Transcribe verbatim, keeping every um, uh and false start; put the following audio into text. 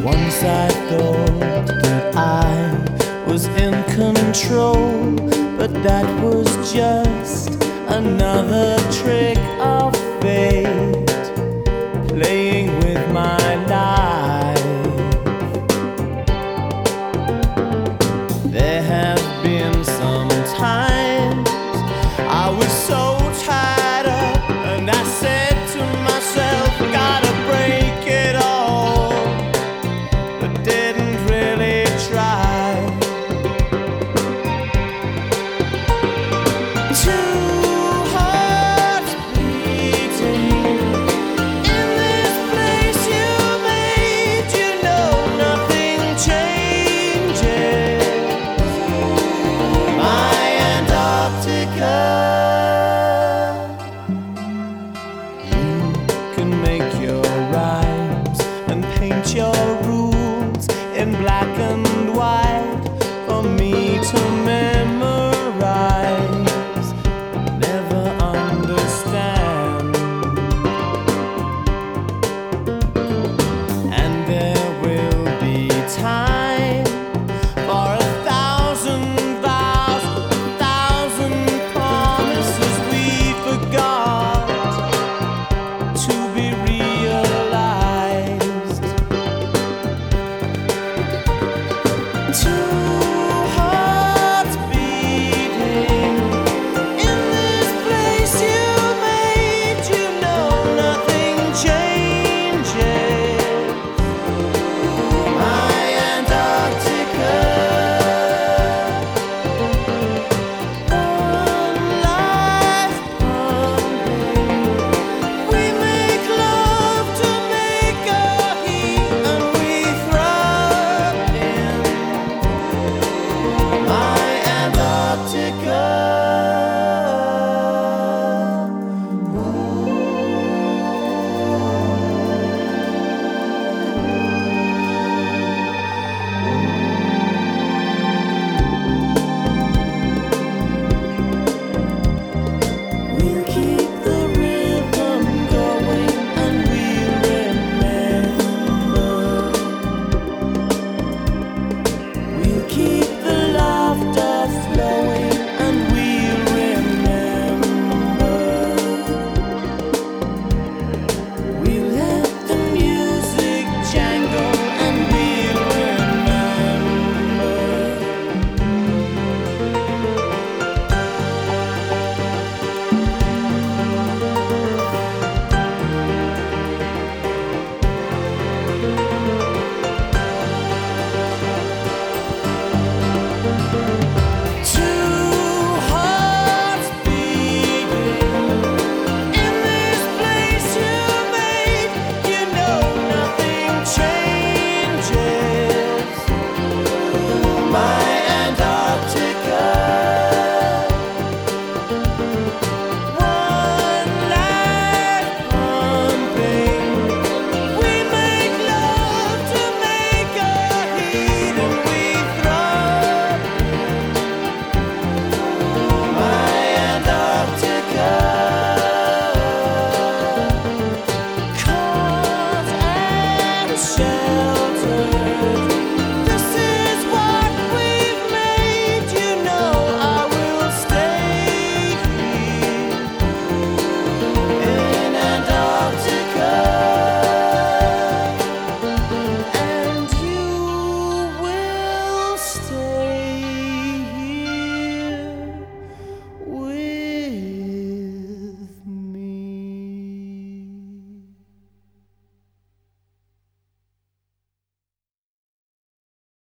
Once I thought that I was in control, but that was just another trick of fate playing with my life. There have been some times I was so tied up, and I said to myself, gotta break it all, but didn't really try. Two hearts beating in this place you made, you know nothing changes. My Antarctica. Can make your rhymes and paint your rules in black and white.